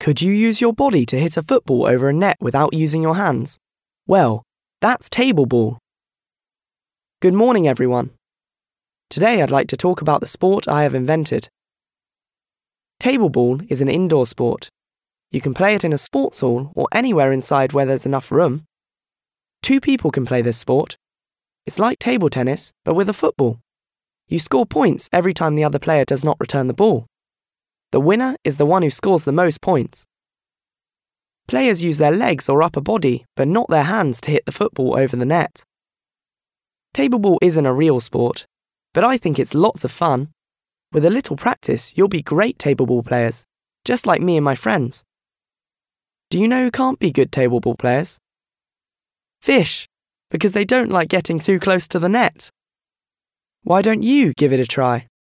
Could you use your body to hit a football over a net without using your hands? Well, that's table ball. Good morning, everyone. Today I'd like to talk about the sport I have invented. Table ball is an indoor sport. You can play it in a sports hall or anywhere inside where there's enough room. 2 people can play this sport. It's like table tennis, but with a football. You score points every time the other player does not return the ball. The winner is the one who scores the most points. Players use their legs or upper body, but not their hands to hit the football over the net. Table ball isn't a real sport, but I think it's lots of fun. With a little practice, you'll be great table ball players, just like me and my friends. Do you know who can't be good table ball players? Fish, because they don't like getting too close to the net. Why don't you give it a try?